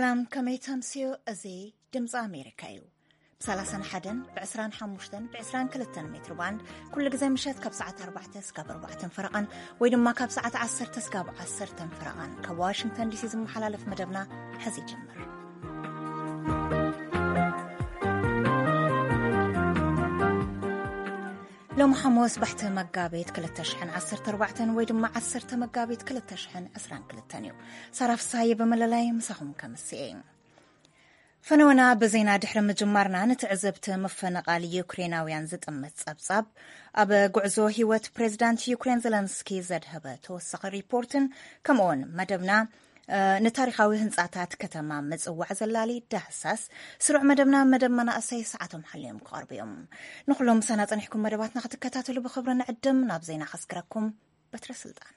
سلام كمي تمسيو أزي دمز أمريكايو بسلاسن حدن بعسران حموشتن بعسران كلتن متر باند كل جزء مشات كبسعة 4 سكاب 4 فرقان ويدما كبسعة 10 سكاب 10 فرقان كواشنطن دي سي محلالف مدبنا حزي جمر لو محموس بحت مقابيت كل تشحن 10 ويدما 10 مقابيت كل تشحن 10 كلتنيو صرف صايب مللاي مسحهم كمسيين فنونا بزينا دحر مجمرنا نتعزبت مفنقال يوكريناويان زطمت صبصب اب غعزو هيوت بريزيدنت يوكرين زيلنسكي زدهبه توسق ريبورتن كمون مدبنا نتاريخاوي هنصاتات كتما مصوع زلالي دحساس سرع مدبنا مدبنا اساي ساعتهم حليم قربيهم نخلهم سنه صنحكم مدباتنا تكتاتلو بخبرنا عدم نابزينا خسكركم بتر سلطان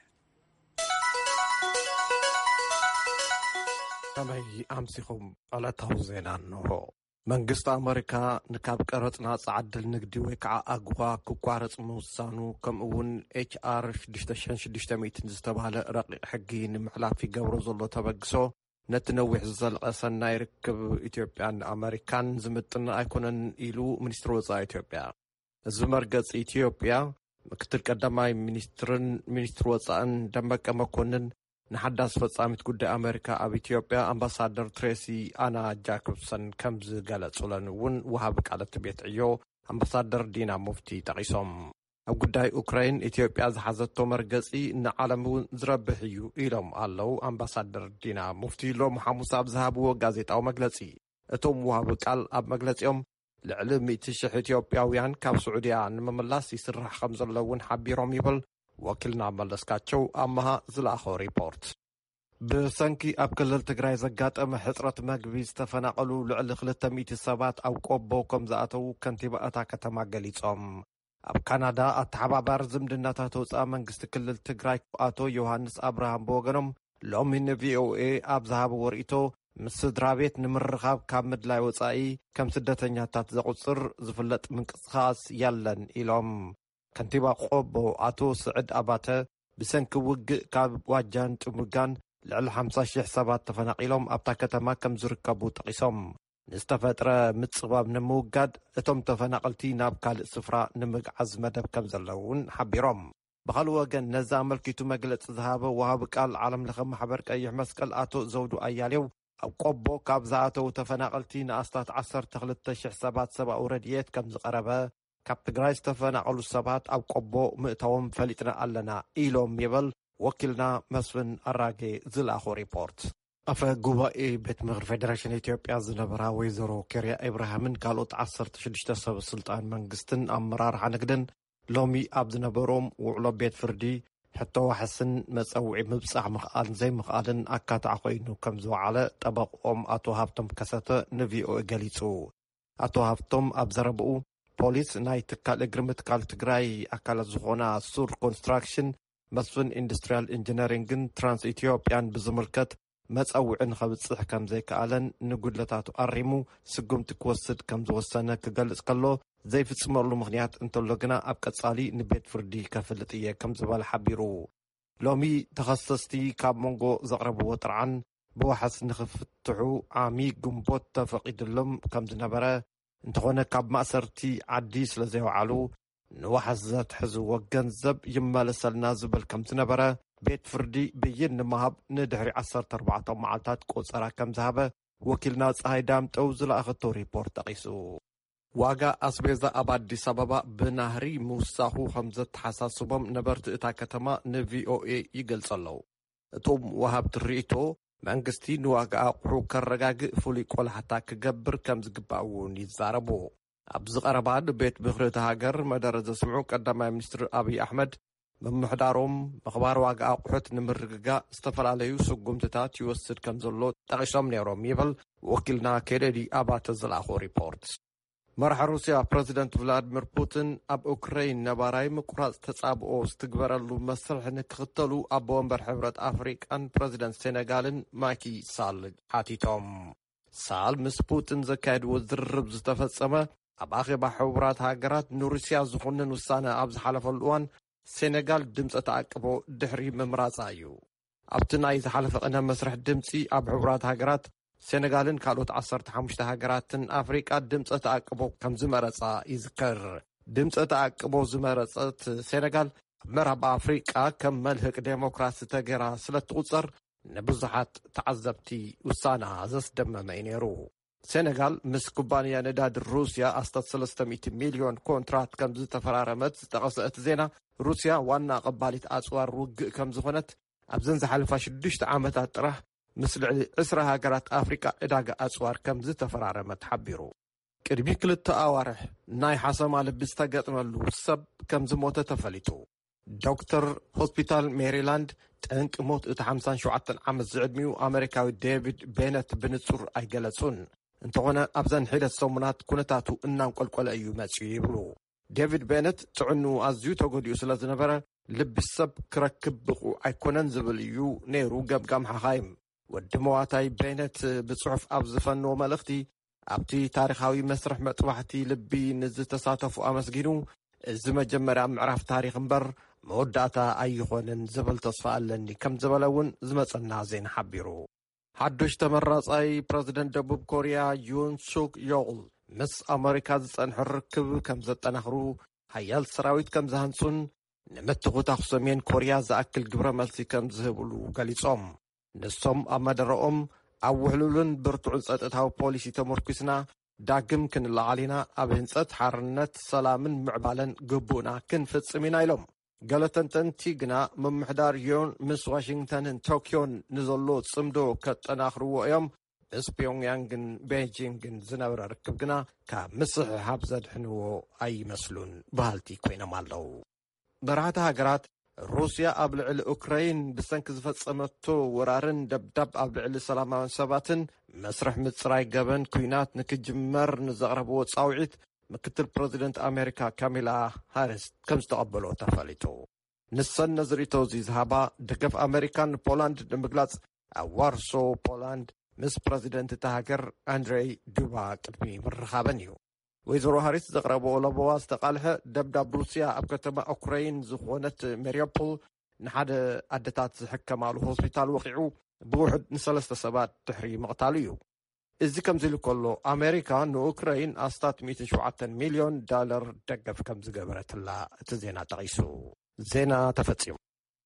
كمي أمسيكم على توزين عنه منجست أمريكا نكاب قرطنا صعدل نقدي ويكع أقوى كوكوارت موسانو كم أون HR 600 زستبهال رقيق حقين محلا في قورو زلو تبقسو نتنوح زلق أسنا يركب إثيوبيان أمريكان زمتنا أيكونن إلو منستر وزا إثيوبيا زمرقز إثيوبيا مكتر قدامي منستر وزاان دمك أمكونن نحدث فصامت قد أمريكا أب إثيوبيا أمباسادر تريسي أنا جاكوبسون كمز قالت سولان ون وهابك على تبيت عيو أمباسادر دينا مفتي تقيسهم أو قداي أوكرين إثيوبيا زحزتو مرقسي إن عالمون زربحيو إلهم قالو أمباسادر دينا مفتي لو محموس أبزهابو غازيت أو مجلسي أتوم وهابك أب مجلسيهم لعلم يتشح إثيوبياويان كاب سعودية نمملاس يسرح خمز اللون حبيرهم يبل وكلنا ملسكاتشو أمها زلاخو ريبورت بسنكي أبكل التقراي زقات أما حسرة مقبي استفناقلو لعل 300 سبات أو قوبو كم زاتو كنتيبا أتاكتا مقاليتهم أب كندا أتحبابار زمدناتا توسا منقست كل التقراي قواتو يوهانس أبراهام بوغنم لومين VOA أب زهاب ورئيتو مسدرابيت نمرخاب كامد لاي وصائي كم سدتنياتات زقصر زفلت منقصخاص يلن إلهم كنتيبا قوبو أتو سعد أباته بسنك وق كاب واجان تمرقان لعل 50,000 سبات تفناقيلهم أبتا كتما كم زركبو تقيسهم نستفترة متصباب نموقاد اتم تفناقلتي ناب كالق سفرة نمقعز مدب كم زلون حبيرهم بخلو وقن نزامل كيتو مقلت ذهابه وهابك العالم لخم حبرك أيح مسكال أتو زودو أياليو أو قوبو كاب زاتو تفناقلتي ناستات 13,000 سبات سبا ورديت كم زقربه كاب تقراي استفناقلو السبات أو قوبو مئتوهم فلتنا ألنا إيلوم يبل وكلنا مسفن الراقي زلاخو ريبورت أفا قوائي بيت مغر فيدراشن إثيوبيا زنبرا ويزورو كيريا إبراهامن قالوت 16 سب السلطان منقستن أمرار حنقدن لومي أبد نبروم وعلو بيت فردي حتى وحسن مسأوعي مبصع مخالن زي مخالن أكات عقوينو كمزو على طبق أتو هافتم كساته نفيو إقاليتو أتو هافتم أبزربو بوليس ناي تكال إقرمت كال تقراي أكال زخونا سور كونستراكشن مسفن اندستريال انجينيرينجن ترانس إثيوبيان بزملكت مسأوعن خبصح كم زي كالن نقولتاتو أريمو سقوم تكوسد كم زوسنا كقلص كلو زي فتسمرلو مغنيات انتولوغنا أبقى صالي نبيت فردي كفلتية كم زبال حبيرو لومي تخصصتي كاب مونغو زغربو وطرعن بوحس نخفتحو عامي قنبوت تفقيد اللم كم زنبرا انتخونا كاب مأسرتي عديس لزيو علو نوحس ذات حزو وقنزب يما لسلنا زبل كم زنبرا بيت فردي بيين نمهب ندهري 14 معالتات قوصرا كم زهبه وكلنا صهاي دامتو زلا أخطو ريبورت تقيسو واقع أسبيزة أباد سببا بنهري موساهو حمزة حساسبهم نبرت إتا كتما VOA يقلصلو توم وهاب تريتو منقستي نواقع قحو كالرقاق فولي قول حتى كقبر كمز قبعون يزاربو أبزغ أرباد بيت بخريت هاجر مدارز سمعو قدام منستر أبي أحمد بمحدارهم مخبار واقع قحوت نمرقاق استفل عليو سقومتتات يوسد كمزلو تغشام نيروم يبل وكلنا كيدي أبات الزلاخو ريبورت مرح روسيا بريزيدنت فلاديمير بوتين أب أوكرين نباراي مقراص تصابقو استقبرلو مسرح نكختلو أب ومبر حبرة أفريقان بريزيدنت سينغالن ماكي سال حاتيتهم سال مس بوتين زكاد وزرب زتفصمه أب أخي حبرات هاجرات نورسيا زخونن وسانة أبز حلف الأوان سينغال دمس أتعقبو دحري ممرازايو أبتناي زحلف أنا مسرح دمسي أب حبرات هاجرات ሴነጋልን ካልኦት 15 ሃገራትን ኣፍሪቃ ድምፀ ተኣቅቦ ከም ዝመረጻ ይዝከር። ድምፀ ተኣቅቦ ዝመረጸት ሴነጋል ምዕራብ ኣፍሪቃ ከም መልህቅ ዴሞክራሲ ተገይራ ስለ እትቁጸር ንብዙሓት ተዓዘብቲ ውሳና ዘስደመመ እዩ ነይሩ። ሴነጋል ምስ ኩባንያ ነዳዲ ሩስያ ኣስታት 300 ሚልዮን ኮንትራት ከም ዝተፈራረመት ዝጠቐሰ እቲ ዜና ሩስያ ዋና ቀባሊት ኣጽዋር ውግእ ከም ዝኾነት ኣብዘን ዝሓለፋ 6 ዓመታት ጥራሕ ምስ ልዕሊ 20 ሃገራት ኣፍሪቃ ዕዳጋ ኣጽዋር ከም ዝተፈራረመት ሓቢሩ። ቅድሚ 2 ኣዋርሕ ናይ ሓሰማ ልቢ ዝተገጥመሉ ሰብ ከም ዝሞተ ተፈሊጡ። ዶክተር ሆስፒታል ሜሪላንድ ጠንቂ ሞት እቲ 57 ዓመት ዝዕድሚኡ ኣሜሪካዊ ዴቪድ ቤነት ብንጹር ኣይገለጹን። እንተኾነ ኣብዘን ሒደት ሰሙናት ኩነታቱ እናንቆልቆለ እዩ መጽኡ ይብሉ። ዴቪድ ቤነት ጥዕኑ ኣዝዩ ተጎዲኡ ስለ ዝነበረ ልቢ ሰብ ክረክብ ብቑዕ ኣይኮነን ዝብል እዩ ነይሩ ገምጋም ሓኻይም። ወዲ መዋታይ ቤነት ብጽሑፍ ኣብ ዝፈንዎ መልእኽቲ ኣብቲ ታሪኻዊ መስርሕ መጥባሕቲ ልቢ ንዝተሳተፉ ኣመስጊኑ እዚ መጀመርያ ምዕራፍ ታሪኽ እምበር መወዳእታ ኣይኾንን ዝብል ተስፋ ኣለኒ ከም ዝበለ እውን ዝመጸና ዜና ሓቢሩ። ሓዱሽ ተመራጻይ ፕረዚደንት ደቡብ ኮርያ ዩን ሱክ ዮል ምስ ኣሜሪካ ዝጸንሐ ርክብ ከም ዘጠናኽሩ ሃያል ሰራዊት ከም ዝሃንጹን ንምትኹታኽ ሰሜን ኮርያ ዝኣክል ግብረ መልሲ ከም ዝህብሉ ገሊጾም። ንሶም ኣብ መደረኦም ኣብ ውሕሉልን ብርቱዕን ጸጥታዊ ፖሊሲ ተመርኪስና ዳግም ክንለዓል ኢና፣ ኣብ ህንጸት ሓርነት ሰላምን ምዕባለን ግቡእና ክንፍጽም ኢና ኢሎም። ገለ ተንተንቲ ግና ምምሕዳር ዮን ምስ ዋሽንግተንን ቶኪዮን ንዘሎ ጽምዶ ከጠናኽርዎ እዮም። ምስ ፒዮንግያንግን ቤጂንግን ዝነበረ ርክብ ግና ካብ ምስሕሓብ ዘድሕንዎ ኣይመስሉን ባህልቲ ኮይኖም ኣለዉ። መራሕቲ ሃገራት ሩስያ ኣብ ልዕሊ ኡክራይን ብሰንኪ ዝፈጸመቶ ወራርን ደብዳብ ኣብ ልዕሊ ሰላማውያን ሰባትን መስርሕ ምጽራይ ገበን ኩናት ንክጅመር ንዘቕረብዎ ጻውዒት ምክትል ፕረዚደንት ኣሜሪካ ካሚላ ሃሪስ ከም ዝተቐበሎ ተፈሊጡ። ንሰን ነዝሪቶ እዚ ዝሃባ ደገፍ ኣሜሪካን ፖላንድ ንምግላጽ ኣብ ዋርሶ ፖላንድ ምስ ፕረዚደንት እቲ ሃገር ኣንድሬይ ዱባ ቅድሚ ምርኻበን እዩ። ወይዘሮ ሃሪስ ዘቕረብኦ ለቦዋ ዝተቓልሐ ደብዳብ ሩስያ ኣብ ከተማ ኡክራይን ዝኾነት ሜሪዮፖል ንሓደ ኣደታት ዝሕከማሉ ሆስፒታል ወቂዑ ብውሕድ ን3 ሰባት ድሕሪ ምቕታሉ እዩ። እዚ ከምዚ ኢሉ ከሎ ኣሜሪካ ንኡክራይን ኣስታት 107 ሚልዮን ዶላር ደገፍ ከም ዝገበረትላ እቲ ዜና ጠቒሱ ዜና ተፈጺሙ።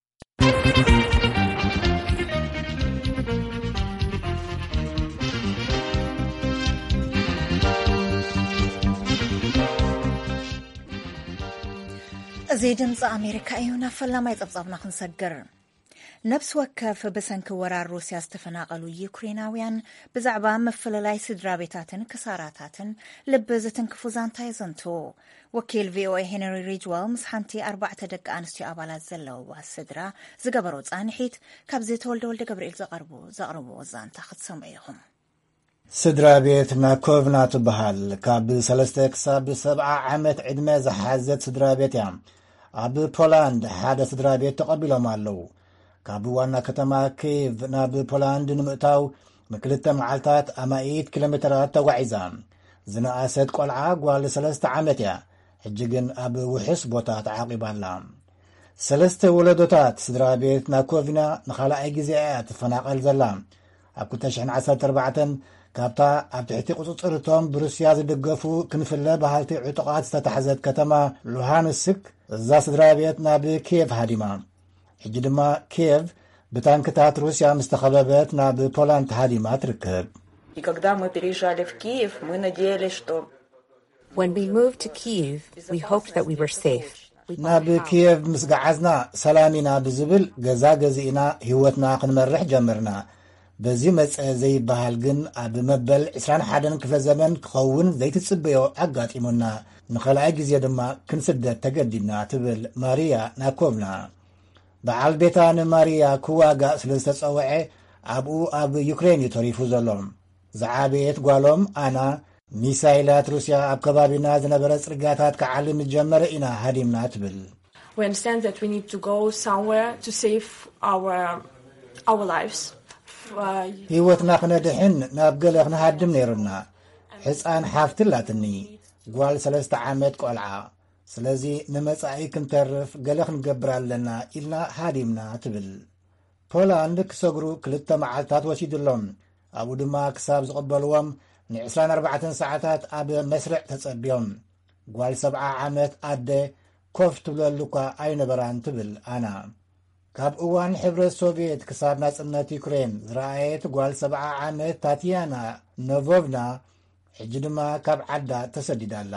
እዚ ድምፂ ኣሜሪካ እዩ። ናብ ፈላማይ ጸብጻብና ክንሰግር ነብሲ ወከፍ ብሰንኪ ወራር ሩስያ ዝተፈናቐሉ ዩክሬናውያን ብዛዕባ መፈለላይ ስድራ ቤታትን ክሳራታትን ልቢ ዝትንክፉ ዛንታ የዘንቱ። ወኪል ቪኦኤ ሄንሪ ሪጅዋል ምስ ሓንቲ 4 ደቂ ኣንስትዮ ኣባላት ዘለውዋ ስድራ ዝገበሮ ጻንሒት ካብዚ ተወልደ ወልደ ገብርኤል ዘቕርብዎ ዛንታ ክትሰምዑ ኢኹም። ስድራ ቤት ናኮቭና ትበሃል ካብ 3 ክሳብ 70 ዓመት ዕድመ ዝሓዘት ስድራ ቤት እያ። ኣብ ፖላንድ ሓደ ስድራ ቤት ተቐቢሎም ኣለዉ። ካብ ዋና ከተማ ኪየቭ ናብ ፖላንድ ንምእታው ን2 መዓልታት ኣማኢት ኪሎሜትራት ተጓዒዛ ዝነኣሰት ቆልዓ ጓል 3 ዓመት እያ። ሕጂ ግን ኣብ ውሕስ ቦታ ተዓቂባላ። 3 ወለዶታት ስድራ ቤት ናኮቭና ንኻልኣይ ግዜ እያ ትፈናቐል ዘላ። ኣብ 2014 ካብታ ኣብ ትሕቲ ቁፅፅርቶም ብሩስያ ዝድገፉ ክንፍለ ባህልቲ ዕጡቓት ዝተታሕዘት ከተማ ሉሃንስክ እዛ ስድራ ቤት ናብ ኪየቭ ሃዲማ። ሕጂ ድማ ኪየቭ ብታንክታት ሩስያ ምስ ተኸበበት ናብ ፖላንድ ሃዲማ ትርከብ። ናብ ኪየቭ ምስ ገዓዝና ሰላሚና ብዝብል ገዛ ገዚእና ህይወትና ክንመርሕ ጀመርና። በዚ መፀ ዘይበሃል ግን ኣብ መበል 21 ክፍለ ዘመን ክኸውን ዘይትጽበዮ ኣጋጢሙና ንኸልኣይ ግዜ ድማ ክንስደት ተገዲድና ትብል ማርያ ናኮቭና። በዓል ቤታ ንማርያ ክዋጋእ ስለ ዝተጸውዐ ኣብኡ ኣብ ዩክሬን እዩ ተሪፉ ዘሎ። ዝዓበየት ጓሎም ኣና ሚሳይላት ሩስያ ኣብ ከባቢና ዝነበረ ጽርጋታት ክዓልም ጀመረ ኢና ሃዲምና ትብል። ህይወትና ክነድሕን ናብ ገለ ክንሃድም ነይሩና። ሕፃን ሓፍቲ ላትኒ ጓል 3 ዓመት ቆልዓ። ስለዚ ንመጻኢ ክንተርፍ ገለ ክንገብር ኣለና ኢልና ሃዲምና ትብል። ፖላንድ ክሰግሩ 2 መዓልታት ወሲድሎም። ኣብኡ ድማ ክሳብ ዝቕበልዎም ን24 ሰዓታት ኣብ መስርዕ ተጸቢዮም ጓል 70 ዓመት ኣደ ኮፍ ትብለሉ እኳ ኣይነበራን ትብል ኣና ካብ እዋን ሕብረት ሶቪየት ክሳብ ናጽነት ዩክሬን ዝረኣየት ጓል 70 ዓመት ታትያና ኖቮቭና ሕጂ ድማ ካብ ዓዳ ተሰዲዳላ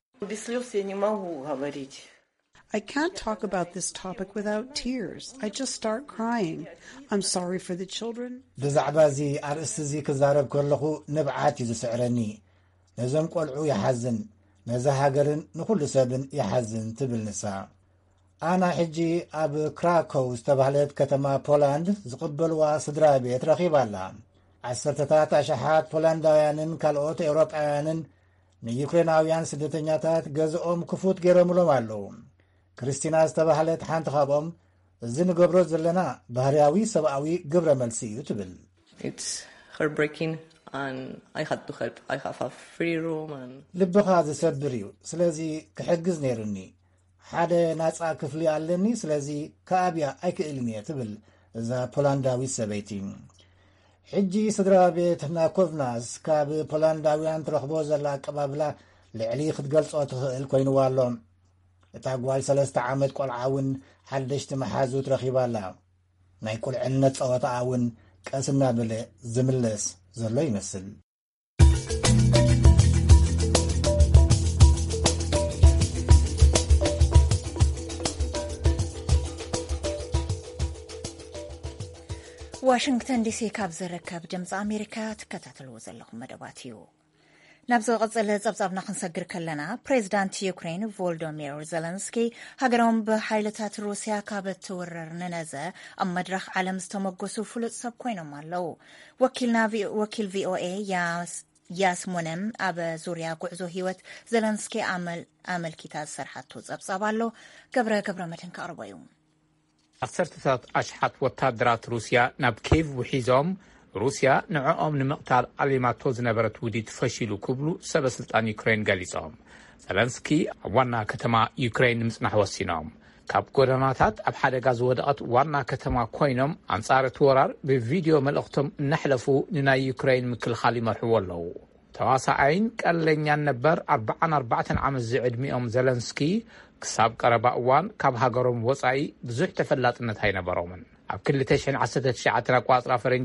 I can't talk about this topic without tears. I just start crying. I'm sorry for the children. ብዛዕባ እዚ ኣርእስቲ እዚ ክዛረብ ከለኹ ንብዓት እዩ ዝስዕረኒ ነዞም ቆልዑ ይሓዝን ነዛ ሃገርን ንኹሉ ሰብን ይሓዝን ትብል ንሳ ኣና ሕጂ ኣብ ክራኮው ዝተባህለት ከተማ ፖላንድ ዝቕበልዋ ስድራ ቤት ረኺባላ ዓሰርተታት ኣሽሓት ፖላንዳውያንን ካልኦት ኤውሮጳውያንን ንዩክሬናውያን ስደተኛታት ገዝኦም ክፉት ገይሮምሎም ኣለዉ ክርስቲና ዝተባህለት ሓንቲ ካብኦም እዚ ንገብሮ ዘለና ባህርያዊ ሰብኣዊ ግብረ መልሲ እዩ ትብል ልብኻ ዝሰብር እዩ ስለዚ ክሕግዝ ነይሩኒ ሓደ ናፃ ክፍሊ ኣለኒ ስለዚ ከኣብያ ኣይክእልን እየ ትብል እዛ ፖላንዳዊት ሰበይቲ ሕጂ ስድራ ቤት ናኮቭናስ ካብ ፖላንዳውያን ትረኽቦ ዘላ ኣቀባብላ ልዕሊ ክትገልጾ ትኽእል ኮይኑዋ ኣሎ እታ ጓል 3 ዓመት ቆልዓ እውን ሓደሽቲ መሓዙት ረኺባላ ናይ ቁልዕነት ፀወታ እውን ቀስና በለ ዝምለስ ዘሎ ይመስል ዋሽንግተን ዲሲ ካብ ዝርከብ ድምፂ ኣሜሪካ ትከታተልዎ ዘለኹም መደባት እዩ ናብ ዝቐጸለ ጸብጻብና ክንሰግር ከለና ፕሬዚዳንት ዩክሬን ቮሎዶሚር ዘለንስኪ ሃገሮም ብሓይልታት ሩስያ ካብ እትውረር ንነዘ ኣብ መድረኽ ዓለም ዝተመገሱ ፍሉጥ ሰብ ኮይኖም ኣለው ወኪል ቪኦኤ ያስሞነም ኣብ ዙርያ ጉዕዞ ህይወት ዘለንስኪ ኣመልኪታ ዝሰርሓቶ ጸብጻብ ኣሎ ገብረ መድህን ከቕርቦ እዩ ዓሰርተታት ኣሽሓት ወታደራት ሩስያ ናብ ኬቭ ውሒዞም ሩስያ ንዕኦም ንምቕታል ኣሊማቶ ዝነበረት ውዲት ፈሺሉ ክብሉ ሰበስልጣን ዩክሬን ገሊጾም ዘለንስኪ ኣብ ዋና ከተማ ዩክሬን ንምጽናሕ ወሲኖም ካብ ጎደናታት ኣብ ሓደጋ ዝወደቐት ዋና ከተማ ኮይኖም ኣንጻር እቲ ወራር ብቪድዮ መልእኽቶም እናሕለፉ ንናይ ዩክሬን ምክልኻል ይመርሕዎ ኣለዉ ተዋሳኣይን ቀለኛን ነበር 44 ዓመት ዝዕድሚኦም ዘለንስኪ ክሳብ ቀረባ እዋን ካብ ሃገሮም ወፃኢ ብዙሕ ተፈላጥነት ኣይነበሮምን ኣብ 2019 ኣቋፅራ ፈረንጂ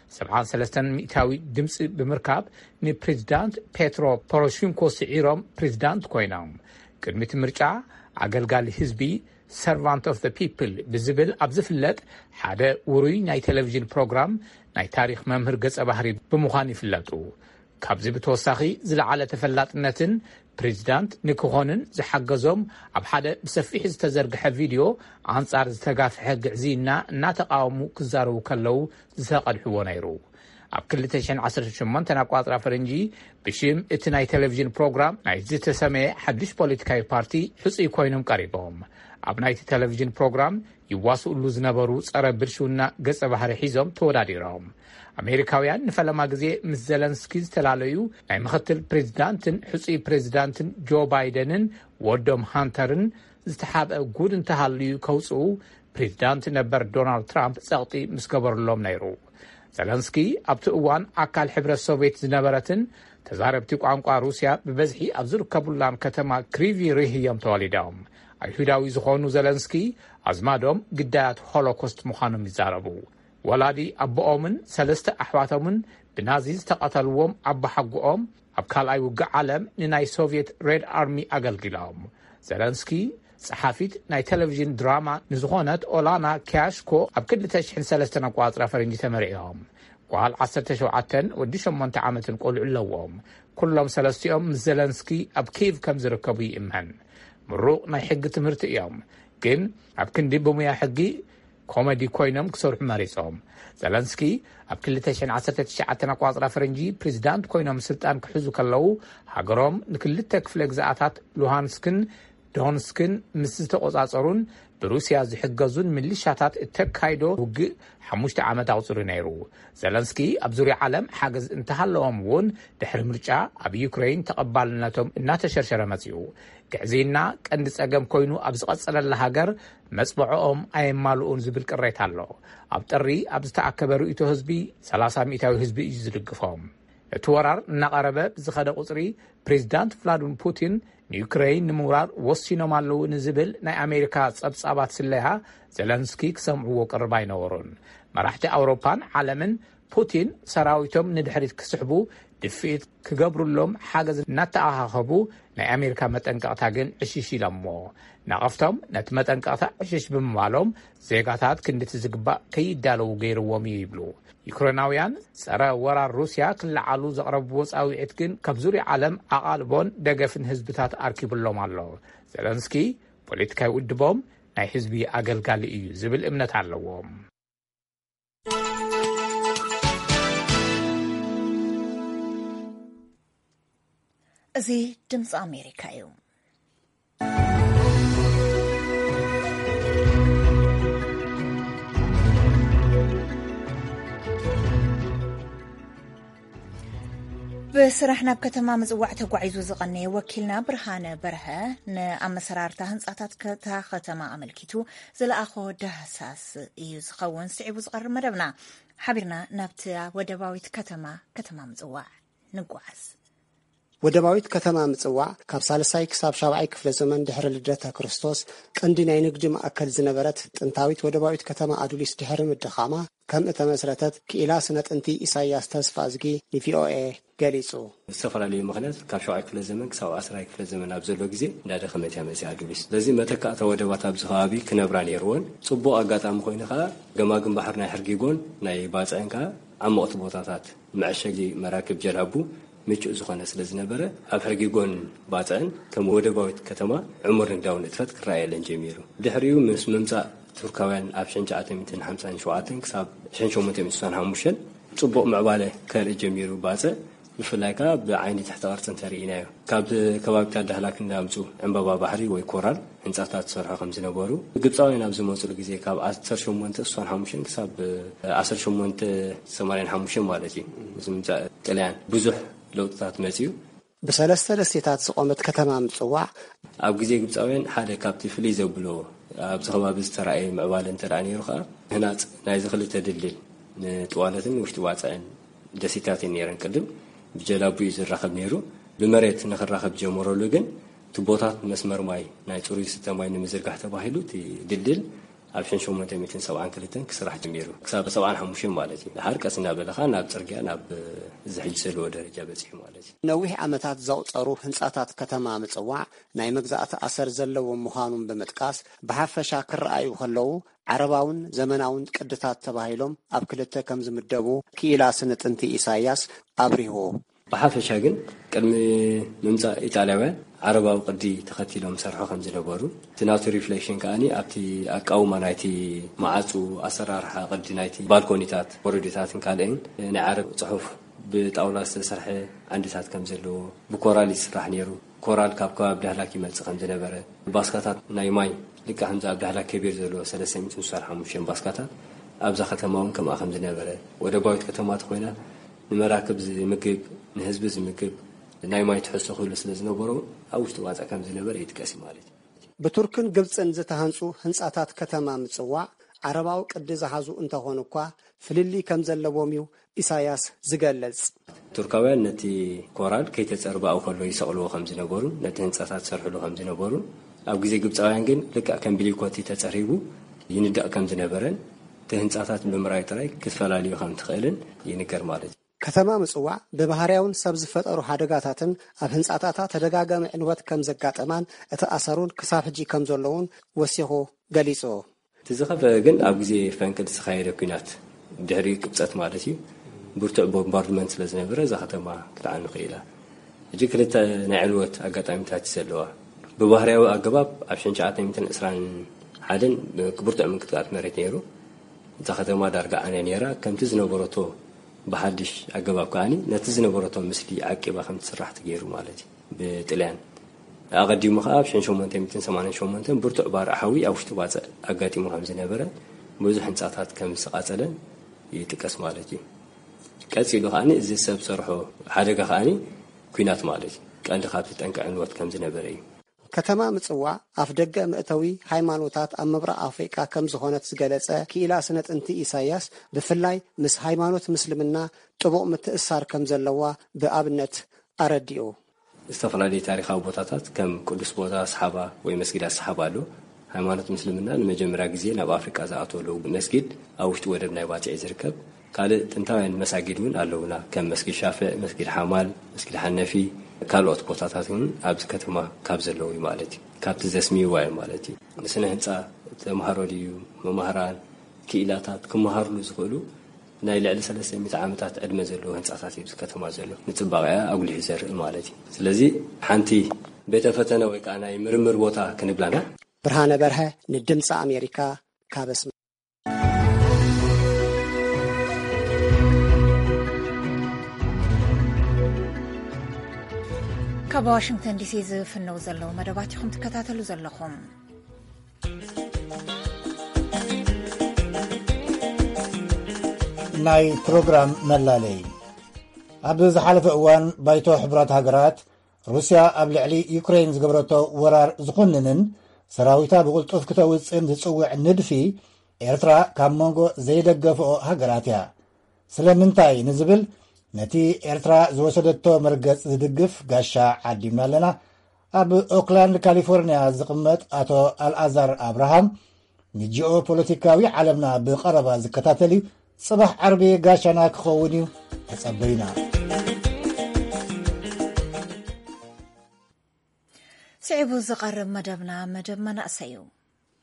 73 ሚእታዊ ድምፂ ብምርካብ ንፕሬዚዳንት ፔትሮ ፖሮሽንኮ ስዒሮም ፕሬዚዳንት ኮይኖም ቅድሚት ምርጫ ኣገልጋሊ ህዝቢ servant of the people ብዝብል ኣብ ዝፍለጥ ሓደ ውሩይ ናይ ቴሌቪዥን ፕሮግራም ናይ ታሪክ መምህር ገጸ ባህሪ ብምዃን ይፍለጡ ካብዚ ብተወሳኺ ዝለዓለ ተፈላጥነትን ፕሬዚዳንት ንክኾንን ዝሓገዞም ኣብ ሓደ ብሰፊሕ ዝተዘርግሐ ቪድዮ ኣንጻር ዝተጋፍሐ ግዕዚና እናተቃወሙ ክዛረቡ ከለው ዝተቐድሕዎ ነይሩ ኣብ 2018 ኣቋፅራ ፈረንጂ ብሽም እቲ ናይ ቴሌቪዥን ፕሮግራም ናይ ዝተሰመየ ሓድሽ ፖለቲካዊ ፓርቲ ሕፁይ ኮይኖም ቀሪቦም ኣብ ናይቲ ቴሌቪዥን ፕሮግራም ይዋስኡሉ ዝነበሩ ጸረ ብልሹና ገጸ ባህሪ ሒዞም ተወዳዲሮም ኣሜሪካውያን ንፈለማ ግዜ ምስ ዘለንስኪ ዝተላለዩ ናይ ምክትል ፕሬዚዳንትን ሕፁይ ፕሬዚዳንትን ጆ ባይደንን ወዶም ሃንተርን ዝተሓበ ጉድ እንተሃልዩ ከውፅኡ ፕሬዚዳንት ነበር ዶናልድ ትራምፕ ጸቕጢ ምስ ገበረሎም ነይሩ ዘለንስኪ ኣብቲ እዋን ኣካል ሕብረት ሶቪየት ዝነበረትን ተዛረብቲ ቋንቋ ሩስያ ብበዝሒ ኣብ ዝርከቡላን ከተማ ክሪቪ ሪህ እዮም ተወሊዶም ኣይሁዳዊ ዝኾኑ ዘለንስኪ ኣዝማዶም ግዳያት ሆሎኮስት ምዃኖም ይዛረቡ ወላዲ ኣቦኦምን 3 ኣሕዋቶምን ብናዚ ዝተቐተልዎም ኣባሓጉኦም ኣብ ካልኣይ ውግዕ ዓለም ንናይ ሶቪየት ሬድ ኣርሚ ኣገልጊሎም ዘለንስኪ ጸሓፊት ናይ ቴሌቪዥን ድራማ ንዝኾነት ኦላና ኪያሽኮ ኣብ 2003 ኣቋፅራ ፈረንጂ ተመሪዖም ጓል 17 ወዲ 8 ዓመትን ቆልዑ ኣለዎም ኩሎም ሰለስቲኦም ምስ ዘለንስኪ ኣብ ኬቭ ከም ዝርከቡ ይእመን ምሩቕ ናይ ሕጊ ትምህርቲ እዮም ግን ኣብ ክንዲ ብሙያ ሕጊ ኮሜዲ ኮይኖም ክሰርሑ መሪጾም ዘለንስኪ ኣብ 2019 ኣቋፅራ ፈረንጂ ፕሬዚዳንት ኮይኖም ስልጣን ክሕዙ ከለው ሃገሮም ንክልተ ክፍለ ግዛኣታት ሉሃንስክን ዶንስክን ምስ ዝተቆጻጸሩን ብሩስያ ዝሕገዙን ሚሊሻታት እተካይዶ ውግእ 5 ዓመት ኣውጽሩ ነይሩ። ዘለንስኪ ኣብ ዙርያ ዓለም ሓገዝ እንተሃለዎም እውን ድሕሪ ምርጫ ኣብ ዩክሬን ተቐባልነቶም እናተሸርሸረ መጺኡ ግዕዜና ቀንዲ ጸገም ኮይኑ ኣብ ዝቐጸለላ ሃገር መጽበዖኦም ኣየማልኡን ዝብል ቅሬታ ኣሎ። ኣብ ጥሪ ኣብ ዝተኣከበ ርእይቶ ህዝቢ 30 ሚእታዊ ህዝቢ እዩ ዝድግፎም። እቲ ወራር እናቐረበ ብዝኸደ ቁጽሪ ፕሬዚዳንት ቭላድሚር ፑቲን ንዩክሬን ንምውራር ወሲኖም ኣለዉ ንዝብል ናይ ኣሜሪካ ጸብጻባት ስለያ ዘለንስኪ ክሰምዕዎ ቅርባ ኣይነበሩን። መራሕቲ ኣውሮፓን ዓለምን ፑቲን ሰራዊቶም ንድሕሪት ክስሕቡ ድፊት ክገብሩሎም ሓገዝ እናተኣኻኸቡ ናይ ኣሜሪካ መጠንቀቕታ ግን ዕሽሽ ኢሎሞ ናቐፍቶም ነቲ መጠንቀቕታ ዕሽሽ ብምባሎም ዜጋታት ክንድቲ ዝግባእ ከይዳለዉ ገይርዎም እዩ ይብሉ። ዩክሬናውያን ጸረ ወራር ሩስያ ክለዓሉ ዘቕረብዎ ጻዊዒት ግን ካብ ዙርያ ዓለም ኣቓልቦን ደገፍን ህዝብታት ኣርኪብሎም ኣሎ። ዘለንስኪ ፖለቲካዊ ውድቦም ናይ ህዝቢ ኣገልጋሊ እዩ ዝብል እምነት ኣለዎም። እዚ ድምፂ ኣሜሪካ እዩ። ብስራሕ ናብ ከተማ ምጽዋዕ ተጓዒዙ ዝቐነየ ወኪልና ብርሃነ በርሀ ንኣመሰራርታ ህንጻታት ከተማ ኣመልኪቱ ዝለኣኾ ዳህሳስ እዩ ዝኸውን ስዒቡ ዝቐርብ መደብና ሓቢርና ናብቲ ወደባዊት ከተማ ምጽዋዕ ንጓዓዝ። ወደባዊት ከተማ ምጽዋዕ ካብ 3 ክሳብ 7 ክፍለ ዘመን ድሕሪ ልደተ ክርስቶስ ቀንዲ ናይ ንግዲ ማእከል ዝነበረት ጥንታዊት ወደባዊት ከተማ ኣዱሊስ ድሕሪ ምድኻማ ከም እተመስረተት ክኢላ ስነ ጥንቲ ኢሳያስ ተስፋ ዝጊ ንቪኦኤ ገሊጹ። ዝተፈላለዩ ምኽንያት ካብ 7 ክፍለ ዘመን ክሳብ 10 ክፍለ ዘመን ኣብ ዘሎ ግዜ እንዳደኸመት እያ መጽያ ኣዱሊስ። ስለዚ መተካእታ ወደባት ኣብዚ ከባቢ ክነብራ ነይርዎን ጽቡቕ ኣጋጣሚ ኮይኑ ከዓ ገማግም ባሕር ናይ ሕርጊጎን ናይ ባፅዕን ከዓ ኣብ መቕቲ ቦታታት መዐሸጊ መራክብ ጀላቡ ምቹእ ዝኾነ ስለ ዝነበረ ኣብ ሕርጊጎን ባፅዕን ከም ወደባዊት ከተማ ዕሙር ንግዳዊ ንጥፈት ክረኣየለን ጀሚሩ። ድሕሪኡ ምስ ምምጻእ ቱርካውያን ኣብ 1957 ክሳብ 1965 ጽቡቕ ምዕባለ ከርኢ ጀሚሩ ባፅዕ ብፍላይ ከዓ ብዓይኒ ትሕቲ ቅርፂ እንተሪኢናዮ ካብ ከባቢታት ዳህላክ እንዳምፁ ዕምበባ ባሕሪ ወይ ኮራል ህንጻታት ዝሰርሑ ከም ዝነበሩ ግብፃውያን ኣብ ዝመፅሉ ግዜ ካብ 1865 ክሳብ 1885 ማለት እዩ ምስ ምምጻእ ጣልያን ብዙሕ ለውጥታት መፅዩ ብሰለስተ ደሴታት ዝቆመት ከተማ ምጽዋዕ ኣብ ግዜ ግብፃውያን ሓደ ካብቲ ፍልይ ዘብሎ ኣብዚ ከባቢ ዝተረኣየ ምዕባለ እንተደኣ ነይሩ ከዓ ህናፅ ናይ ዝኽልተ ድልድል ንጥዋለትን ውሽጢ ዋፅዕን ደሴታትን ነይረን ቅድም ብጀላቡ እዩ ዝራኸብ ነይሩ። ብመሬት ንኽራኸብ ጀመረሉ ግን ትቦታት መስመር ማይ ናይ ጽሩይ ዝስተ ማይ ንምዝርጋሕ ተባሂሉ እቲ ድልድል ኣብ 1872 ክስራሕ ጀሚሩ ክሳብ 75 ማለት እዩ። ሓርቀስ እናበለኻ ናብ ጽርግያ ናብ ዝሕጅ ዘለዎ ደረጃ በፂሑ ማለት እዩ። ነዊሕ ዓመታት ዘውፀሩ ህንጻታት ከተማ ምጽዋዕ ናይ መግዛእቲ ኣሰር ዘለዎም ምዃኑን ብምጥቃስ ብሓፈሻ ክረኣዩ ከለዉ ዓረባውን ዘመናውን ቅድታት ተባሂሎም ኣብ ክልተ ከም ዝምደቡ ክኢላ ስነ ጥንቲ ኢሳያስ አብሪሆ። ብሓፈሻ ግን ቅድሚ ምምጻእ ኢጣልያውያን ዓረባዊ ቅዲ ተኸቲሎም ሰርሖ ከም ዝነበሩ ትናቱ ሪፍሌክሽን ከኣኒ ኣብቲ ኣቃውማ ናይቲ ማዓፁ ኣሰራርሓ ቅዲ ናይቲ ባልኮኒታት ወረዶታትን ካልእን ናይ ዓረብ ጽሑፍ ብጣውላ ዝተሰርሐ ዓንድታት ከም ዘለዎ ብኮራል ይስራሕ ነይሩ። ኮራል ካብ ከባቢ ዳህላክ ይመጽእ ከም ዝነበረ ባስካታት ናይ ማይ ልካ ከምዛ ኣብ ዳህላክ ከቢር ዘለዎ 365 ባስካታት ኣብዛ ከተማ እውን ከምኣ ከም ዝነበረ ወደባዊት ከተማ ኮይና ንመራክብ ዝምግብ ንህዝቢ ዝምግብ ናይ ማይ ትሕሶ ክህሉ ስለ ዝነበሩ ኣብ ውሽጢ ዋፅዕ ከም ዝነበረ ይጥቀስ ማለት እዩ። ብቱርክን ግብፅን ዝተሃንጹ ህንጻታት ከተማ ምጽዋዕ ዓረባዊ ቅዲ ዝሓዙ እንተኾኑ እኳ ፍልሊ ከም ዘለዎም እዩ ኢሳያስ ዝገልጽ። ቱርካውያን ነቲ ኮራል ከይተጸርባኡ ከሎ ይሰቕልዎ ከም ዝነበሩ ነቲ ህንጻታት ሰርሕሉ ከም ዝነበሩ ኣብ ግዜ ግብፃውያን ግን ልክዕ ከም ብሊኮቲ ተጸሪቡ ይንደቕ ከም ዝነበረን እቲ ህንጻታት ብምርኣይ ጥራይ ክትፈላለዩ ከም ትኽእልን ይንገር ማለት እዩ። ከተማ ምጽዋዕ ብባህርያውን ሰብ ዝፈጠሩ ሓደጋታትን ኣብ ህንጻታታ ተደጋጋሚ ዕንወት ከም ዘጋጠማን እቲ ኣሰሩን ክሳብ ሕጂ ከም ዘለውን ወሲኹ ገሊጹ። እቲ ዝኸፍአ ግን ኣብ ግዜ ፈንቅል ዝተኻየደ ኩናት ድሕሪ ቅብፀት ማለት እዩ ብርቱዕ ቦምባርድመንት ስለ ዝነበረ እዛ ከተማ ክትዓኑ ክኢላ ሕጂ ክልተ ናይ ዕንወት ኣጋጣሚታት ዘለዋ ብባህርያዊ ኣገባብ ኣብ 1921 ብርቱዕ ምንቅጥቃጥ መሬት ነይሩ። እዛ ከተማ ዳርጋ ኣነ ነይራ ከምቲ ዝነበረቶ ብሓድሽ ኣገባብ ከኣኒ ነቲ ዝነበረቶ ምስሊ ዓቂባ ከም ትስራሕ ትገይሩ ማለት እዩ ብጥልያን ኣቀዲሙ خاب 1888 ብርቱዕ ባርዕ ሓዊ ኣብ ውሽጡ ባጸ ኣጋጢሙ ከም ዝነበረ ብዙሕ ህንጻታት ከም ዝቃጸለን ይጥቀስ ማለት እዩ ቀጺሉ ኸኣኒ እዚ ሰብ ሰርሖ ሓደጋ ኸኣኒ ኩናት ማለት ቀንዲ ካብ ዝጠንቀዕንወት ከም ዝነበረ እዩ ከተማ ምጽዋዕ ኣፍ ደገ ምእተዊ ሃይማኖታት ኣብ ምብራቕ ኣፍሪቃ ከም ዝኾነት ዝገለጸ ክኢላ ስነ ጥንቲ ኢሳያስ ብፍላይ ምስ ሃይማኖት ምስልምና ጥቡቕ ምትእሳር ከም ዘለዋ ብኣብነት ኣረዲኡ ዝተፈላለዩ ታሪኻዊ ቦታታት ከም ቅዱስ ቦታ ሰሓባ ወይ መስጊዳት ሰሓባ ኣሎ ሃይማኖት ምስልምና ንመጀመርያ ግዜ ናብ ኣፍሪቃ ዝኣተወሉ መስጊድ ኣብ ውሽጢ ወደብ ናይ ባጽዕ ዝርከብ ካልእ ጥንታውያን መሳጊድ እውን ኣለውና ከም መስጊድ ሻፍዕ መስጊድ ሓማል መስጊድ ሓነፊ ካልኦት ቦታታትን ኣብዚ ከተማ ካብ ዘለዉ ማለት እዩ ካብቲ ዘስሚዋ ማለት እዩ ስነ ህንጻ ተማሃሮሉ መማህራን ክኢላታት ክመሃርሉ ዝኽእሉ ናይ ልዕሊ 300 ዓመታት ዕድመ ዘለዎ ህንጻታት ኣብዚ ከተማ ዘሎ ንጽባቐ ኣጉሊሁ ዘርኢ ማለት እዩ ስለዚ ሓንቲ ቤተ ፈተነ ወይ ከዓ ናይ ምርምር ቦታ ክንብላና ብርሃነ በርሀ ንድምፂ ኣሜሪካ ካበስ ካብ ዋሽንግተን ዲሲ ዝፍነው ዘለዉ መደባት ይኹም ትከታተሉ ዘለኹም ናይ ፕሮግራም መላለይ ኣብ ዝሓለፈ እዋን ባይቶ ሕቡራት ሃገራት ሩስያ ኣብ ልዕሊ ዩክሬን ዝገበረቶ ወራር ዝኹንንን ሰራዊታ ብቕልጡፍ ክተውፅን ዝጽውዕ ንድፊ ኤርትራ ካብ መንጎ ዘይደገፍኦ ሃገራት እያ ስለምንታይ ንዝብል ነቲ ኤርትራ ዝወሰደቶ መርገጽ ዝድግፍ ጋሻ ዓዲምና ኣለና ኣብ ኦክላንድ ካሊፎርኒያ ዝቕመጥ ኣቶ ኣልኣዛር ኣብርሃም ንጂኦ ፖለቲካዊ ዓለምና ብቐረባ ዝከታተል እዩ ጽባሕ ዓርቢ ጋሻና ክኸውን እዩ ተጸበይና ስዒቡ ዝቐርብ መደብና መደብ መናእሰይ እዩ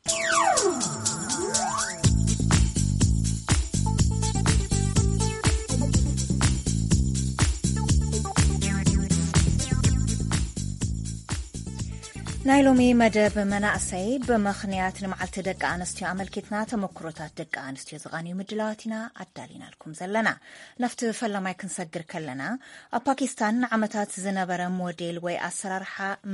ናይ ሎሚ መደብ መናእሰይ ብምኽንያት ንመዓልቲ ደቂ ኣንስትዮ ኣመልኪትና ተመክሮታት ደቂ ኣንስትዮ ዝቓንዩ ምድላዋትና ኣዳሊናልኩም ዘለና ናፍቲ ፈላማይ ክንሰግር ከለና ኣብ ፓኪስታን ንዓመታት ዝነበረ ሞዴል ወይ ኣሰራርሓ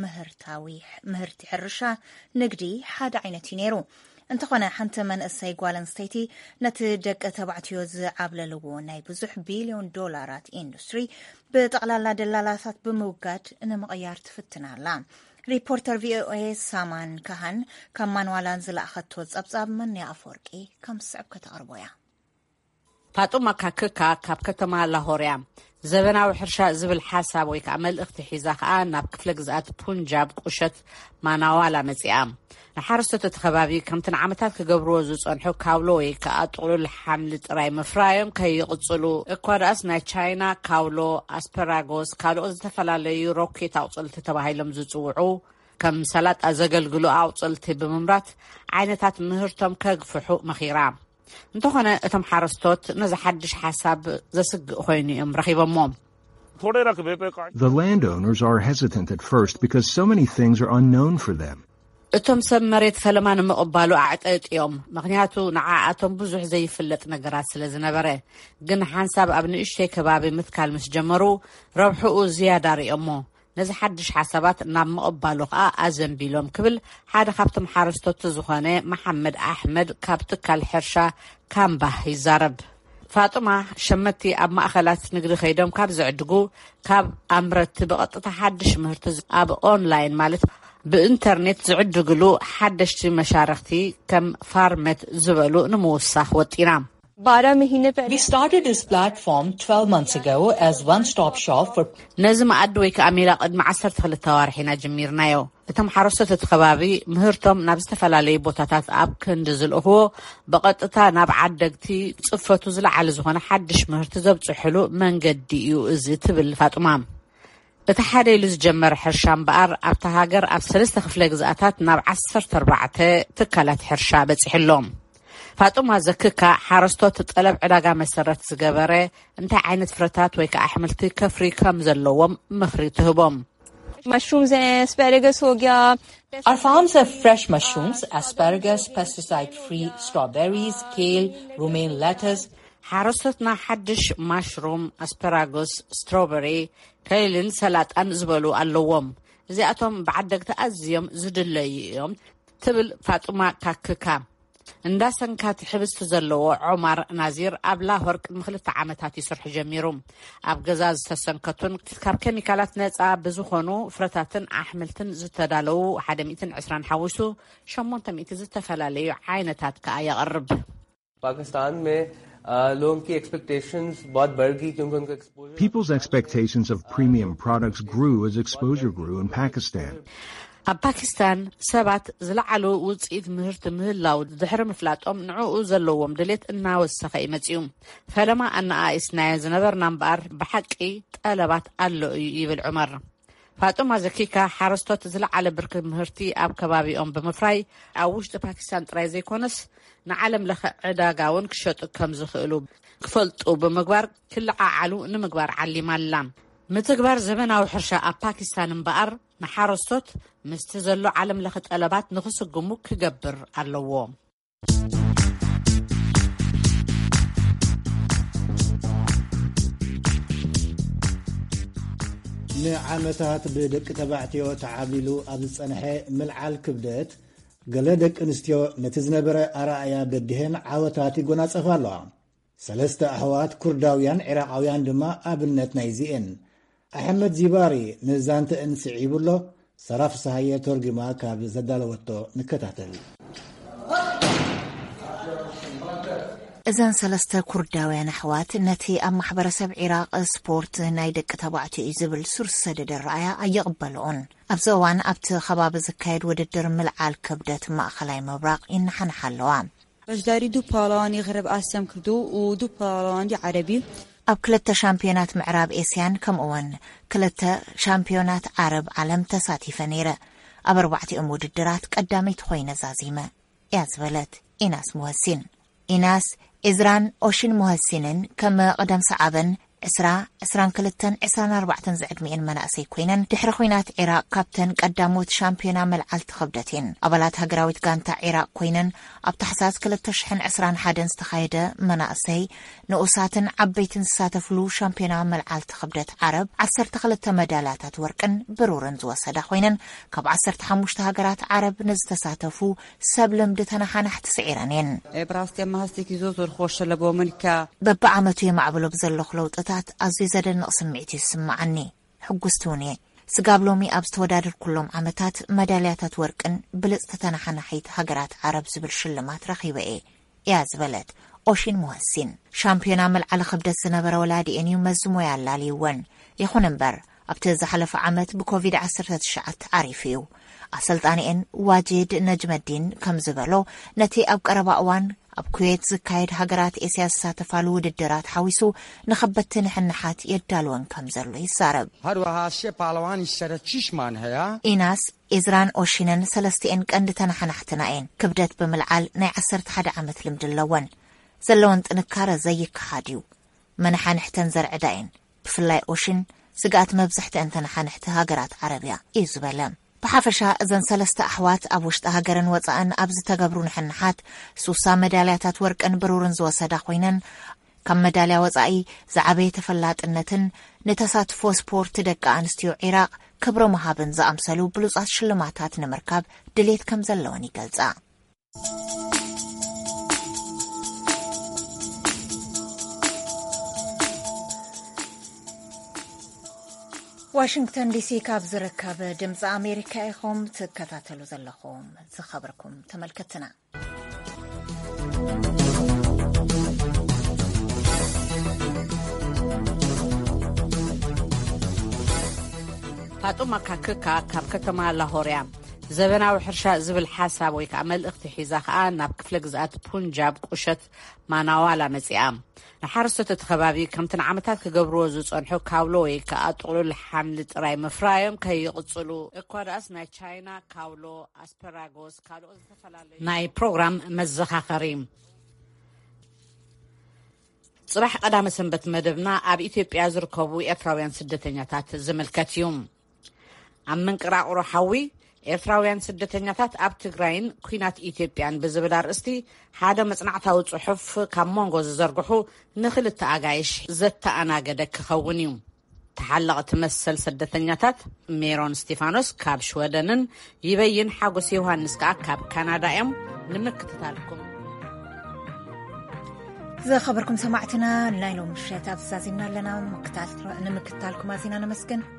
ምህርቲ ሕርሻ ንግዲ ሓደ ዓይነት እዩ ነይሩ እንተኾነ ሓንቲ መንእሰይ ጓል ኣንስተይቲ ነቲ ደቂ ተባዕትዮ ዝዓብለልዎ ናይ ብዙሕ ቢልዮን ዶላራት ኢንዱስትሪ ብጠቕላላ ደላላታት ብምውጋድ ንምቕያር ትፍትና ኣላ ሪፖርተር ቪኦኤ ሳማን ካሃን ካብ ማንዋላን ዝለኣኸቶ ጸብጻብ መን ኣፈወርቂ ከም ስዕብ ከተቕርቦ እያ ፋጡማ ካክካ ካብ ከተማ ላሆርያ ዘበናዊ ሕርሻ ዝብል ሓሳብ ወይ ከዓ መልእኽቲ ሒዛ ከዓ ናብ ክፍለ ግዝኣት ፑንጃብ ቁሸት ማናዋላ መጺኣ ንሓረስቶት ከባቢ ከምቲ ንዓመታት ክገብርዎ ዝጸንሑ ካውሎ ወይ ከዓ ጥቕሉል ሓምሊ ጥራይ ምፍራዮም ከይቕጽሉ እኳ ደኣስ ናይ ቻይና ካውሎ ኣስፐራጎስ ካልኦት ዝተፈላለዩ ሮኬት ኣውፅልቲ ተባሂሎም ዝጽውዑ ከም ሰላጣ ዘገልግሉ ኣውፅልቲ ብምምራት ዓይነታት ምህርቶም ከግፍሑ መኺራ እንተኾነ እቶም ሓረስቶት ነዚ ሓድሽ ሓሳብ ዘስግእ ኮይኑ እዮም ረኺቦሞም The landowners are hesitant at first because so many things are unknown for them. እቶም ሰብ መሬት ፈለማ ንምቕባሉ ኣዕጠጥዮም ምክንያቱ ንዓኣቶም ብዙሕ ዘይፍለጥ ነገራት ስለ ዝነበረ ግን ሓንሳብ ኣብ ንእሽተይ ከባቢ ምትካል ምስ ጀመሩ ረብሕኡ ዝያዳ ርኦሞ ነዚ ሓድሽ ሓሳባት ናብ ምቕባሉ ከዓ ኣዘንቢሎም ክብል ሓደ ካብቶም ሓረስቶት ዝኾነ መሐመድ ኣሕመድ ካብ ትካል ሕርሻ ካምባህ ይዛረብ ፋጡማ ሸመቲ ኣብ ማእኸላት ንግዲ ኸይዶም ካብ ዝዕድጉ ካብ ኣምረቲ ብቐጥታ ሓድሽ ምህርቲ ኣብ ኦንላይን ማለት ብኢንተርኔት ዝዕድግሉ ሓደሽቲ መሻርክቲ ከም ፋርመት ዝበሉ ንምውሳኽ ወጢና We started this platform 12 months ago as one-stop shop for ነዚ መኣዲ ወይ ከዓ ሜላ ቅድሚ 12 ዋርሒና ጀሚርናዮ እቶም ሓረስቶት እቲ ከባቢ ምህርቶም ናብ ዝተፈላለዩ ቦታታት ኣብ ክንዲ ዝልእኽዎ ብቐጥታ ናብ ዓደግቲ ጽፈቱ ዝለዓለ ዝኾነ ሓድሽ ምህርቲ ዘብጽሕሉ መንገዲ እዩ እዚ ትብል ፋጡማ እቲ ሓደ ኢሉ ዝጀመረ ሕርሻ እምበኣር ኣብታ ሃገር ኣብ 3 ክፍለ ግዝኣታት ናብ 14 ትካላት ሕርሻ በፂሕሎም ፋጡማ ዘክካ ሓረስቶት ጠለብ ዕዳጋ መሰረት ዝገበረ እንታይ ዓይነት ፍረታት ወይ ከዓ ኣሕምልቲ ከፍሪ ከም ዘለዎም ምኽሪ ትህቦም mushrooms and asparagus ho gaya our farms have fresh mushrooms asparagus pesticide free strawberries kale romaine lettuce ሓረስቶትና ሓድሽ ማሽሩም ኣስፐራጎስ ስትሮበሪ ከይልን ሰላጣን ዝበሉ ኣለዎም እዚኣቶም ብዓደግቲ ኣዝዮም ዝድለዩ እዮም ትብል ፋጡማ ካክካ እንዳሰንካት ሕብስቲ ዘለዎ ዑማር ናዚር ኣብ ላሆርቅ ምኽልተ ዓመታት ይስርሕ ጀሚሩ ኣብ ገዛ ዝተሰንከቱን ካብ ኬሚካላት ነፃ ብዝኾኑ ፍረታትን ኣሕምልትን ዝተዳለዉ 120 ሓዊሱ 800 ዝተፈላለዩ ዓይነታት ከኣ የቕርብ पाकिस्तान में लोगों की expectations बहुत बढ़ गई क्योंकि उनका exposure People's expectations of premium products grew as exposure grew in Pakistan. ኣብ ፓኪስታን ሰባት ዝለዓሉ ውፅኢት ምህርቲ ምህላው ድሕሪ ምፍላጦም ንዕኡ ዘለዎም ድሌት እናወሰኸ ይመጽዩ ፈለማ ኣነኣኢስናዮ ዝነበርና እምበኣር ብሓቂ ጠለባት ኣሎ እዩ ይብል ዑመር ፋጡማ ዘኪካ ሓረስቶት ዝለዓለ ብርኪ ምህርቲ ኣብ ከባቢኦም ብምፍራይ ኣብ ውሽጢ ፓኪስታን ጥራይ ዘይኮነስ ንዓለም ለኸ ዕዳጋውን ክሸጡ ከም ዝኽእሉ ክፈልጡ ብምግባር ክለዓዓሉ ንምግባር ዓሊማላ ምትግባር ዘመናዊ ሕርሻ ኣብ ፓኪስታን እምበኣር ንሓረስቶት ምስቲ ዘሎ ዓለም ለኸ ጠለባት ንኽስግሙ ክገብር ኣለዎ ንዓመታት ብደቂ ተባዕትዮ ተዓቢሉ ኣብ ዝጸንሐ ምልዓል ክብደት ገለ ደቂ ኣንስትዮ ነቲ ዝነበረ ኣረኣያ ገዲህን ዓወታት ይጎናጸፋ ኣለዋ ሰለስተ ኣሕዋት ኩርዳውያን ዕራቃውያን ድማ ኣብነት ናይዚአን ኣሕመድ ዚባሪ ንዛንተአን ስዒቡሎ ሰራፍ ሳሃየ ተርጊማ ካብ ዘዳለወቶ ንከታተል እዘን ሰለስተ ኩርዳውያን ኣሕዋት ነቲ ኣብ ማሕበረሰብ ዒራቅ ስፖርት ናይ ደቂ ተባዕትዮ እዩ ዝብል ሱር ሰደድ ረኣያ ኣየቕበልኦን ኣብዚ እዋን ኣብቲ ከባቢ ዝካየድ ውድድር ምልዓል ክብደት ማእኸላይ ምብራቕ ይነሓንሓ ኣለዋ በጅዳሪ ዱ ፓላዋን ይኽረብ ኣስያም ክብዱ ወዱ ፓላዋን ዲ ዓረቢ ኣብ 2 ሻምፒዮናት ምዕራብ ኤስያን ከምኡውን 2 ሻምፒዮናት ዓረብ ዓለም ተሳቲፈ ነይረ ኣብ 4 ውድድራት ቀዳመይቲ ኮይነ ዛዚመ እያ ዝበለት ኢናስ ሙህሲን ኢናስ ኢዝራን ኦሽን ሙህሲንን ከም ቀደም ሰዓበን 22-24 ዝዕድሚኤን መናእሰይ ኮይነን ድሕሪ ኩናት ዒራቅ ካፕተን ቀዳሞት ሻምፒዮና መልዓልቲ ክብደትን ኣባላት ሃገራዊት ጋንታ ዒራቅ ኮይነን ኣብ ታሕሳስ 2021 ዝተኻየደ መናእሰይ ንኡሳትን ዓበይትን ዝሳተፍሉ ሻምፒዮና መልዓልቲ ክብደት ዓረብ 12 መዳልያታት ወርቅን ብሩርን ዝወሰዳ ኮይነን ካብ 15 ሃገራት ዓረብ ንዝተሳተፉ ሰብ ልምዲ ተነሓናሕቲ ስዒረን እየን ብራስቲ ማሃስቲክ ይዞ ዝርኮሸለቦ መልካ በብዓመቱ የማዕብሎ ብዘለኹ ለውጥታት ኣዝዩ ዘደንቕ ስምዒት ይስምዓኒ ሕጉስቲ እውን እየ ስጋብ ሎሚ ኣብ ዝተወዳደር ኩሎም ዓመታት መዳልያታት ወርቅን ብልጽቲ ተነሓናሒት ሃገራት ዓረብ ዝብል ሽልማት ረኺበ እያ ዝበለት ኦሽን ሙህሲን ሻምፒዮና መልዓሊ ክብደት ዝነበረ ወላዲአን እዩ መዝሞያ ኣላልይወን ይኹን እምበር ኣብቲ ዝሓለፈ ዓመት ብኮቪድ-19 ዓሪፍ እዩ ኣሰልጣኒአን ዋጂድ ነጅመዲን ከም ዝበሎ ነቲ ኣብ ቀረባ እዋን ኣብ ኩዌት ዝካየድ ሃገራት ኤስያ ዝሳተፋሉ ውድድራት ሓዊሱ ንኸበድቲ ንሕንሓት የዳልወን ከም ዘሎ ይዛረብ ኢናስ ኢዝራን ኦሽንን ሰለስቲአን ቀንዲ ተነሓናሕትና እየን ክብደት ብምልዓል ናይ 11 ዓመት ልምዲ ኣለወን ዘለወን ጥንካረ ዘይከሓድ እዩ መናሓንሕተን ዘርዕዳ እየን ብፍላይ ኦሽን ስጋኣት መብዛሕትአን ተነሓንሕቲ ሃገራት ዓረብያ እዩ ዝበለ ብሓፈሻ እዘን ሰለስተ ኣሕዋት ኣብ ውሽጢ ሃገርን ወፃእን ኣብ ዝተገብሩ ንሕንሓት 60 መዳልያታት ወርቅን ብሩርን ዝወሰዳ ኮይነን ካብ መዳልያ ወፃኢ ዝዓበየ ተፈላጥነትን ንተሳትፎ ስፖርት ደቂ ኣንስትዮ ዒራቅ ክብሪ መሃብን ዝኣምሰሉ ብሉፃት ሽልማታት ንምርካብ ድሌት ከም ዘለወን ይገልጻ ዋሽንግተን ዲሲ ካብ ዝርከብ ድምፂ ኣሜሪካ ኢኹም ትከታተሉ ዘለኹም ዝኸብርኩም ተመልከትና ፋጡማ ካክካ ካብ ከተማ ላሆርያ ዘበናዊ ሕርሻ ዝብል ሓሳብ ወይ ከዓ መልእኽቲ ሒዛ ከዓ ናብ ክፍለ ግዝኣት ፑንጃብ ቁሸት ማናዋላ መፂኣ ንሓረስቶት እቲ ከባቢ ከምቲ ንዓመታት ክገብርዎ ዝፀንሑ ካውሎ ወይ ከዓ ጥቕሉል ሓምሊ ጥራይ ምፍራዮም ከይቕፅሉ እኳዳስ ናይ ቻይና ካውሎ ኣስፐራጎስ ካልኦት ዝተፈላለዩ ናይ ፕሮግራም መዘኻኸሪ ጽባሕ ቀዳመ ሰንበት መደብና ኣብ ኢትዮጵያ ዝርከቡ ኤርትራውያን ስደተኛታት ዝምልከት እዩ ኣብ መንቅራቕሮ ሓዊ ኤርትራውያን ስደተኛታት ኣብ ትግራይን ኩናት ኢትዮጵያን ብዝብል ኣርእስቲ ሓደ መጽናዕታዊ ጽሑፍ ካብ ሞንጎ ዝዘርግሑ ንኽልተ ኣጋይሽ ዘተኣናገደ ክኸውን እዩ ተሓለቕ ትመስል ስደተኛታት ሜሮን ስቴፋኖስ ካብ ሽወደንን ይበይን ሓጎስ ዮሃንስ ከዓ ካብ ካናዳ እዮም ንምክትታልኩም زخبركم سمعتنا لايلو مشات أفزازنا لنا نمكتالكم أزينا نمسكن